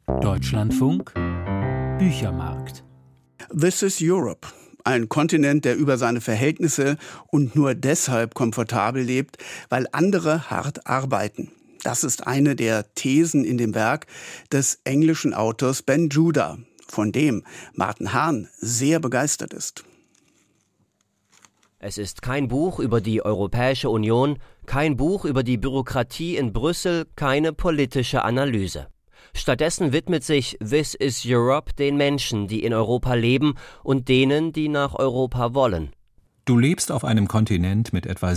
Deutschlandfunk Büchermarkt. This is Europe. Ein Kontinent, der über seine Verhältnisse und nur deshalb komfortabel lebt, weil andere hart arbeiten. Das ist eine der Thesen in dem Werk des englischen Autors Ben Judah, von dem Martin Hahn sehr begeistert ist. Es ist kein Buch über die Europäische Union, kein Buch über die Bürokratie in Brüssel, keine politische Analyse. Stattdessen widmet sich This is Europe den Menschen, die in Europa leben und denen, die nach Europa wollen. Du lebst auf einem Kontinent mit etwa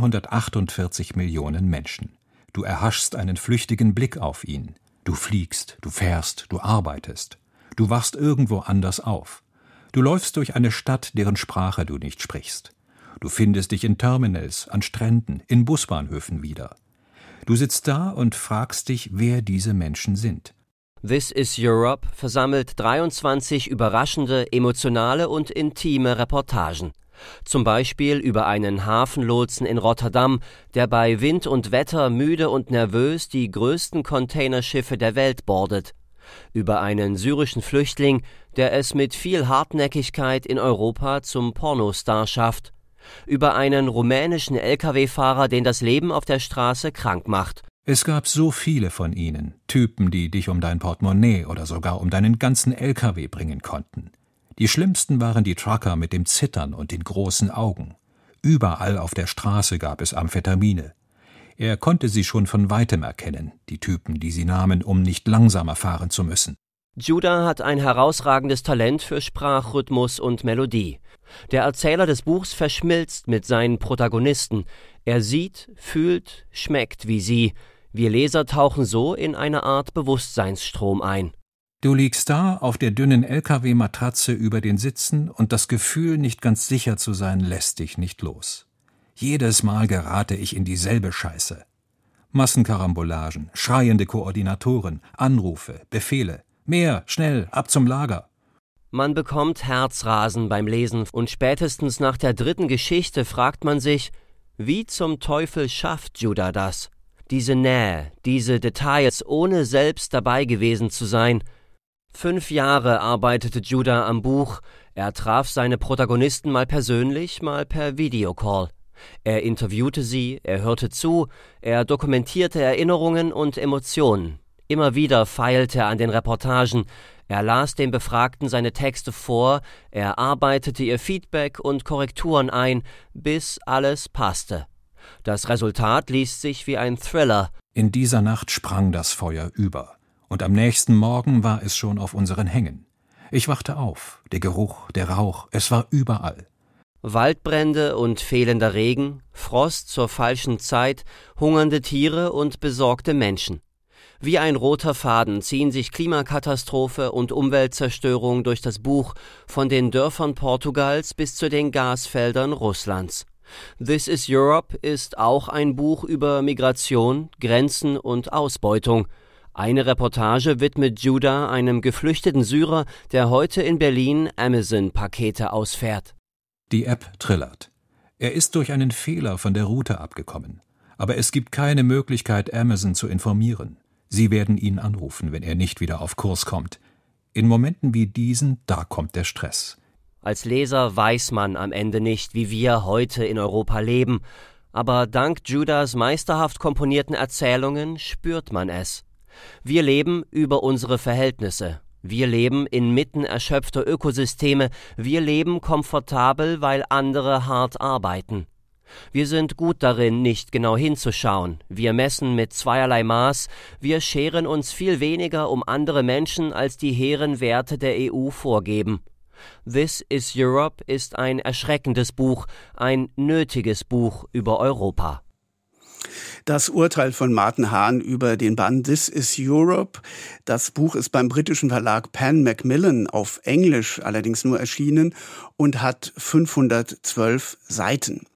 748 Millionen Menschen. Du erhaschst einen flüchtigen Blick auf ihn. Du fliegst, du fährst, du arbeitest. Du wachst irgendwo anders auf. Du läufst durch eine Stadt, deren Sprache du nicht sprichst. Du findest dich in Terminals, an Stränden, in Busbahnhöfen wieder. Du sitzt da und fragst dich, wer diese Menschen sind. This is Europe versammelt 23 überraschende, emotionale und intime Reportagen. Zum Beispiel über einen Hafenlotsen in Rotterdam, der bei Wind und Wetter müde und nervös die größten Containerschiffe der Welt bordet. Über einen syrischen Flüchtling, der es mit viel Hartnäckigkeit in Europa zum Pornostar schafft. Über einen rumänischen Lkw-Fahrer, den das Leben auf der Straße krank macht. Es gab so viele von ihnen, Typen, die dich um dein Portemonnaie oder sogar um deinen ganzen Lkw bringen konnten. Die schlimmsten waren die Trucker mit dem Zittern und den großen Augen. Überall auf der Straße gab es Amphetamine. Er konnte sie schon von weitem erkennen, die Typen, die sie nahmen, um nicht langsamer fahren zu müssen. Judah hat ein herausragendes Talent für Sprachrhythmus und Melodie. Der Erzähler des Buchs verschmilzt mit seinen Protagonisten. Er sieht, fühlt, schmeckt wie sie. Wir Leser tauchen so in eine Art Bewusstseinsstrom ein. Du liegst da auf der dünnen Lkw-Matratze über den Sitzen und das Gefühl, nicht ganz sicher zu sein, lässt dich nicht los. Jedes Mal gerate ich in dieselbe Scheiße. Massenkarambolagen, schreiende Koordinatoren, Anrufe, Befehle. Mehr, schnell, ab zum Lager. Man bekommt Herzrasen beim Lesen und spätestens nach der dritten Geschichte fragt man sich, wie zum Teufel schafft Judah das? Diese Nähe, diese Details, ohne selbst dabei gewesen zu sein. 5 Jahre arbeitete Judah am Buch. Er traf seine Protagonisten mal persönlich, mal per Videocall. Er interviewte sie, er hörte zu, er dokumentierte Erinnerungen und Emotionen. Immer wieder feilte er an den Reportagen. Er las den Befragten seine Texte vor, er arbeitete ihr Feedback und Korrekturen ein, bis alles passte. Das Resultat liest sich wie ein Thriller. In dieser Nacht sprang das Feuer über. Und am nächsten Morgen war es schon auf unseren Hängen. Ich wachte auf, der Geruch, der Rauch, es war überall. Waldbrände und fehlender Regen, Frost zur falschen Zeit, hungernde Tiere und besorgte Menschen. Wie ein roter Faden ziehen sich Klimakatastrophe und Umweltzerstörung durch das Buch von den Dörfern Portugals bis zu den Gasfeldern Russlands. This is Europe ist auch ein Buch über Migration, Grenzen und Ausbeutung. Eine Reportage widmet Judah einem geflüchteten Syrer, der heute in Berlin Amazon-Pakete ausfährt. Die App trillert. Er ist durch einen Fehler von der Route abgekommen. Aber es gibt keine Möglichkeit, Amazon zu informieren. Sie werden ihn anrufen, wenn er nicht wieder auf Kurs kommt. In Momenten wie diesen, da kommt der Stress. Als Leser weiß man am Ende nicht, wie wir heute in Europa leben. Aber dank Judahs meisterhaft komponierten Erzählungen spürt man es. Wir leben über unsere Verhältnisse. Wir leben inmitten erschöpfter Ökosysteme. Wir leben komfortabel, weil andere hart arbeiten. Wir sind gut darin, nicht genau hinzuschauen. Wir messen mit zweierlei Maß. Wir scheren uns viel weniger um andere Menschen, als die hehren Werte der EU vorgeben. This is Europe ist ein erschreckendes Buch, ein nötiges Buch über Europa. Das Urteil von Martin Hahn über den Band This is Europe. Das Buch ist beim britischen Verlag Pan Macmillan auf Englisch allerdings nur erschienen und hat 512 Seiten.